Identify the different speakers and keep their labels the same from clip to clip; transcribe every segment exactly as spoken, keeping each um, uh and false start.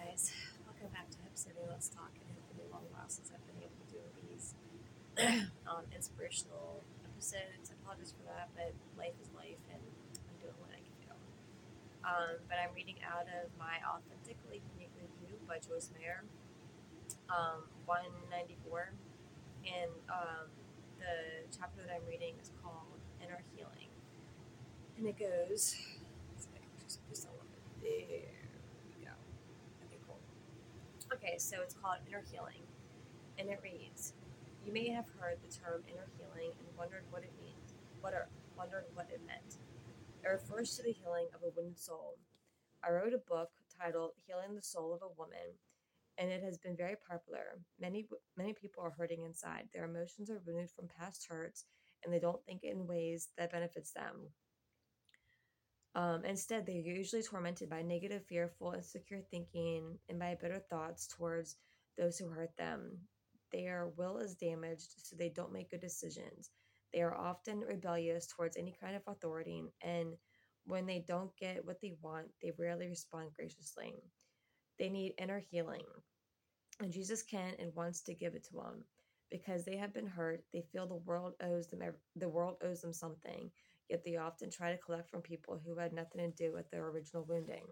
Speaker 1: guys, welcome back to episode of Let's Talk. It has been a long while since I've been able to do these um, inspirational episodes. I apologize for that, but life is life and I'm doing what I can do. Um, but I'm reading out of my Authentically Uniquely You by Joyce Meyer, um, one ninety-four. And um, the chapter that I'm reading is called Inner Healing. And it goes, let's see if I can just put this a little bit. There we go. Okay, cool. Okay, so it's called Inner Healing, and it reads, "You may have heard the term inner healing and wondered what it means. What are wondered what it meant. It refers to the healing of a wounded soul. I wrote a book titled Healing the Soul of a Woman, and it has been very popular. Many many people are hurting inside. Their emotions are wounded from past hurts, and they don't think in ways that benefits them. Um, instead, they're usually tormented by negative, fearful, insecure thinking and by bitter thoughts towards those who hurt them. Their will is damaged, so they don't make good decisions. They are often rebellious towards any kind of authority, and when they don't get what they want, they rarely respond graciously. They need inner healing, and Jesus can and wants to give it to them. Because they have been hurt, they feel the world owes them the world owes them something, yet they often try to collect from people who had nothing to do with their original wounding.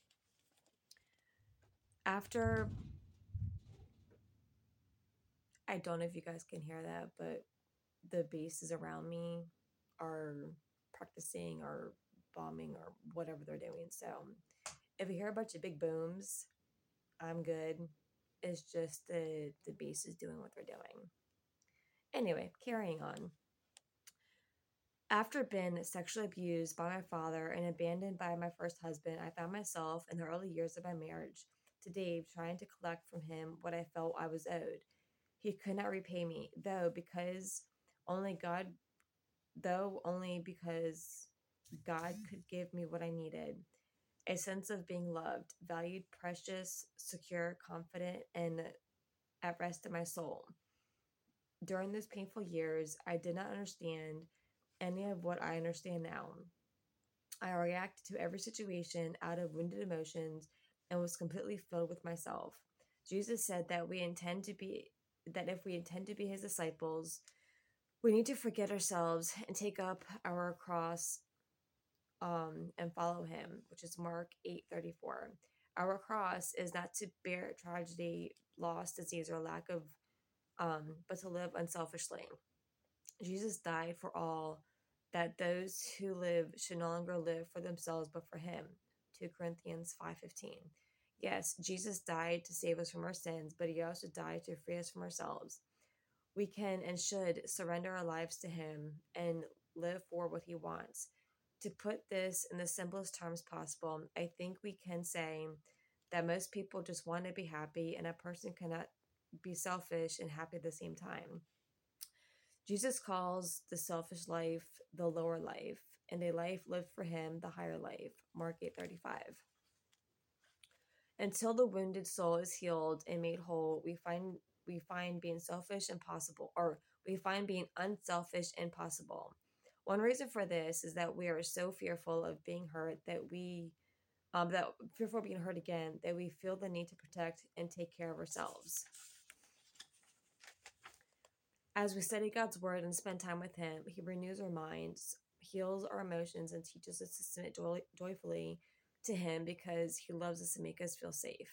Speaker 1: After, I don't know if you guys can hear that, but the bases around me are practicing or bombing or whatever they're doing. So if you hear a bunch of big booms, I'm good. It's just the the bass is doing what they're doing. Anyway, carrying on. After being sexually abused by my father and abandoned by my first husband, I found myself in the early years of my marriage to Dave trying to collect from him what I felt I was owed. He could not repay me, though because only God though only because God could give me what I needed. A sense of being loved, valued, precious, secure, confident, and at rest in my soul. During those painful years, I did not understand any of what I understand now. I reacted to every situation out of wounded emotions and was completely filled with myself. Jesus said that we intend to be that if we intend to be his disciples, we need to forget ourselves and take up our cross um, and follow him, which is Mark eight thirty-four. Our cross is not to bear tragedy, loss, disease, or lack of, um, but to live unselfishly. Jesus died for all, that those who live should no longer live for themselves but for him. Second Corinthians five fifteen. Yes, Jesus died to save us from our sins, but he also died to free us from ourselves. We can and should surrender our lives to him and live for what he wants. To put this in the simplest terms possible, I think we can say that most people just want to be happy, and a person cannot be selfish and happy at the same time. Jesus calls the selfish life the lower life, and a life lived for him the higher life. Mark eight thirty-five. Until the wounded soul is healed and made whole, we find we find being selfish impossible, or we find being unselfish impossible. One reason for this is that we are so fearful of being hurt that we um, that fearful of being hurt again that we feel the need to protect and take care of ourselves. As we study God's word and spend time with him, he renews our minds, heals our emotions, and teaches us to submit joy- joyfully to him because he loves us and make us feel safe.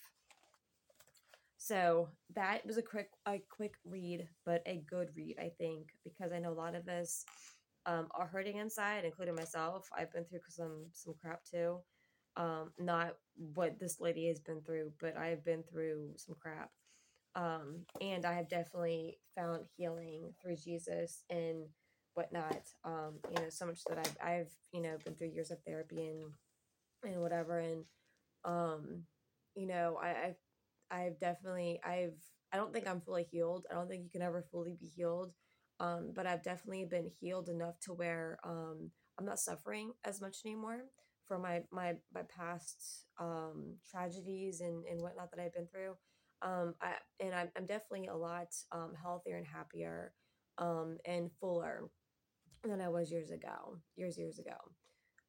Speaker 1: So that was a quick a quick read, but a good read, I think, because I know a lot of us um, are hurting inside, including myself. I've been through some some crap too. Um, not what this lady has been through, but I've been through some crap. Um, and I have definitely found healing through Jesus and whatnot. Um, you know, so much that I've, I've, you know, been through years of therapy and, and whatever. And, um, you know, I, I've, I've definitely, I've, I don't think I'm fully healed. I don't think you can ever fully be healed. Um, but I've definitely been healed enough to where, um, I'm not suffering as much anymore for my, my, my past, um, tragedies and, and whatnot that I've been through. Um, I, and I'm, I'm definitely a lot, um, healthier and happier, um, and fuller than I was years ago, years, years ago.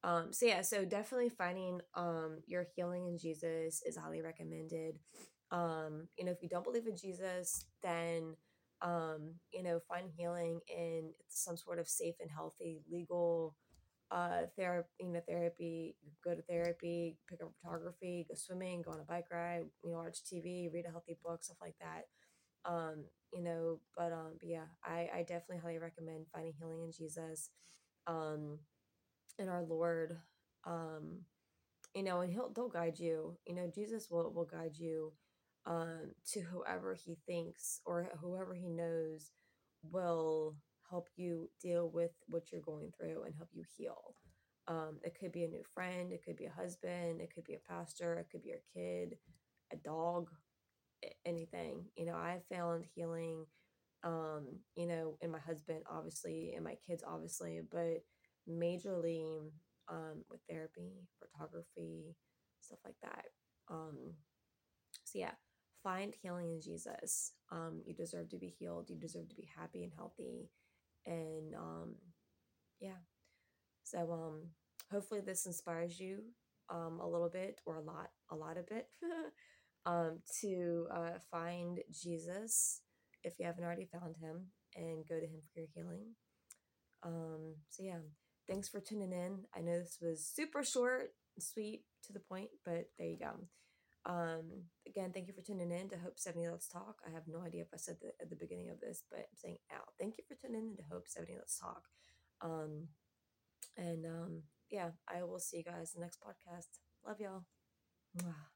Speaker 1: Um, so yeah, so definitely finding um your healing in Jesus is highly recommended. Um, you know, if you don't believe in Jesus, then um, you know, find healing in some sort of safe and healthy legal uh therapy, you know, therapy, go to therapy, pick up photography, go swimming, go on a bike ride, you know, watch T V, read a healthy book, stuff like that. Um, you know, but um, but yeah, I, I definitely highly recommend finding healing in Jesus. Um, and our Lord, um, you know, and he'll they'll guide you. You know, Jesus will will guide you um to whoever he thinks or whoever he knows will help you deal with what you're going through and help you heal. Um, it could be a new friend, it could be a husband, it could be a pastor, it could be your kid, a dog, a- anything. You know, I found healing um, you know, and my husband obviously, and my kids obviously, but majorly um, with therapy, photography, stuff like that. Um, so yeah, find healing in Jesus. Um, you deserve to be healed. You deserve to be happy and healthy, and um, yeah. So um, hopefully this inspires you um, a little bit or a lot, a lot of it, um, to uh, find Jesus if you haven't already found him and go to him for your healing. Um, so yeah, thanks for tuning in. I know this was super short, sweet, to the point, but there you go. Um, again, thank you for tuning in to Hope seventy Let's Talk. I have no idea if I said that at the beginning of this, but I'm saying out. Thank you for tuning in to Hope seventy Let's Talk. Um, and um, yeah, I will see you guys in the next podcast. Love y'all. Mwah.